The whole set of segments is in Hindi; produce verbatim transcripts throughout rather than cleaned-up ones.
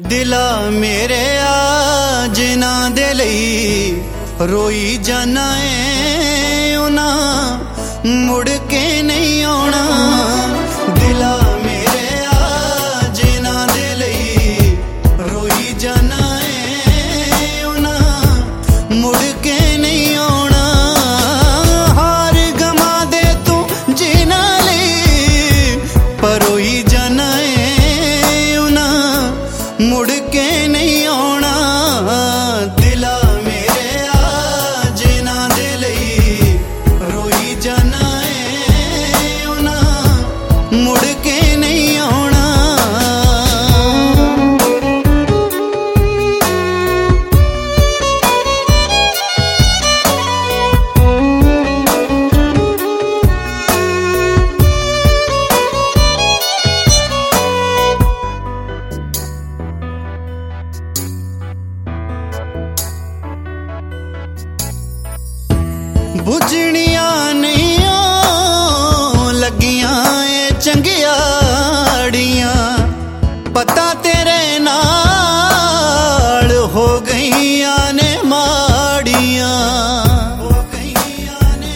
दिला मेरे आ जिन्हां दे लई रोई जाना है उन्हां मुड़ के नहीं आउणा। दिला मेरे आ जिन्हां दे लई रोई जाना है उन्हां मुड़ के नहीं आउणा। हार गमा दे तू जिन्हां लई पर रोई जाना है उन्हां मुड़ के नहीं आउणा। दिला मेरे आ जिन्हां दे लई रोई जाना है उन्हां मुड़ के नहीं आउणा। बुझनिया नहीं लगियां ए चंगियाड़ियां पता तेरे नाल हो गईयां ने माड़ियां हो गईयां ने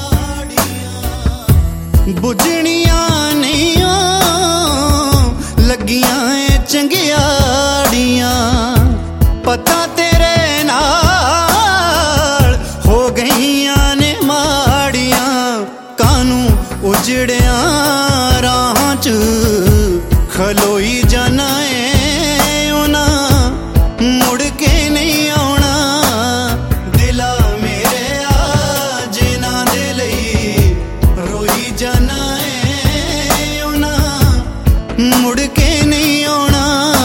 माड़ियां। बुझनिया नहीं लगियां ए चंगियाड़ियां पता तेरे नाल हो गईयां उजड़िया राह च खलोई जाना है उन्हां मुड़ के नहीं आउणा। दिला मेरे आ जिन्हां दे लई रोई जाना है उन्हां मुड़ के नहीं आउणा।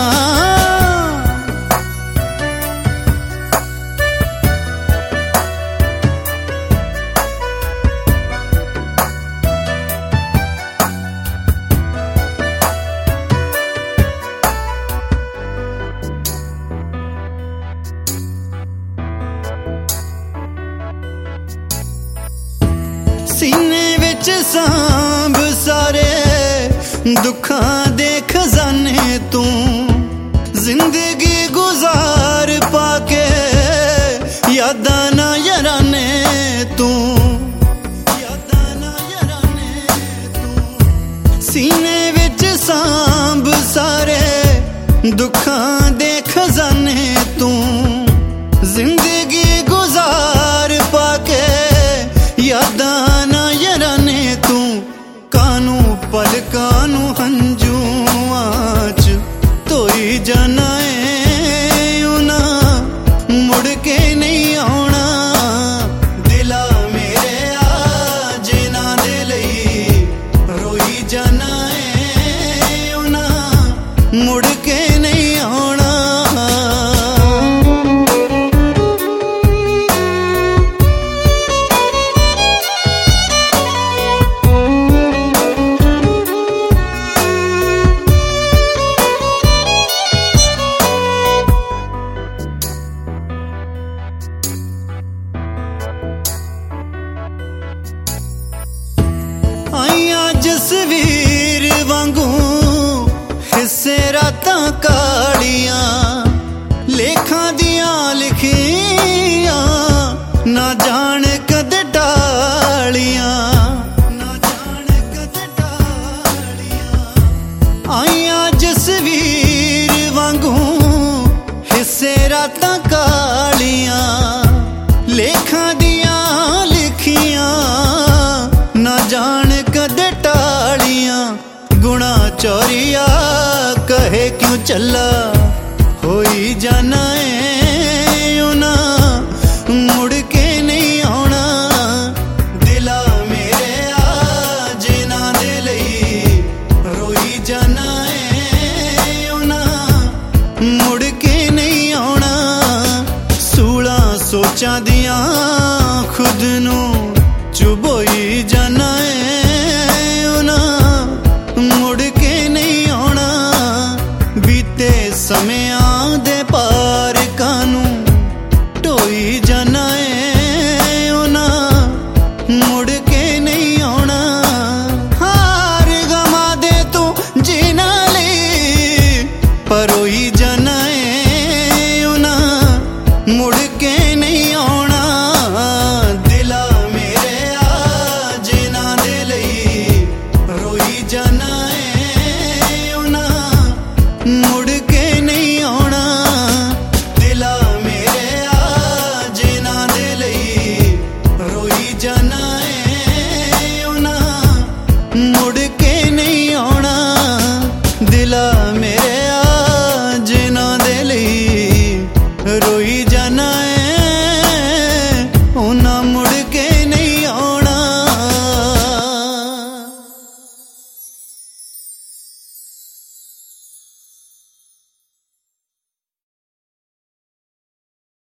सीने विच सांभ सारे दुखां दे खजाने तू जिंदगी गुजार पाके यादां ना याराने तू यादां ना याराने तू। सीने विच सांभ सारे दुखां दे खजाने तू जिंदगी गुजार पाके यादां पलकानू हंजुआं च धोई जाना है उन्हां मुड़ के नहीं आउणा। दिला मेरे आ जिन्हां दे लई रोई जाना है उन्हां मुड़ के नहीं आउणा। आइयां जसवीर वांगू हिस्से रातां कालियां लेखां दियां लिखियां ना जान कद टालियां ना जान कद टालियां। आइयां जसवीर वांगू हिस्से रातां कालियां लेखां दियां लिखियां ना जान कदे टालियां। गुणा चोरिया कहे क्यों चला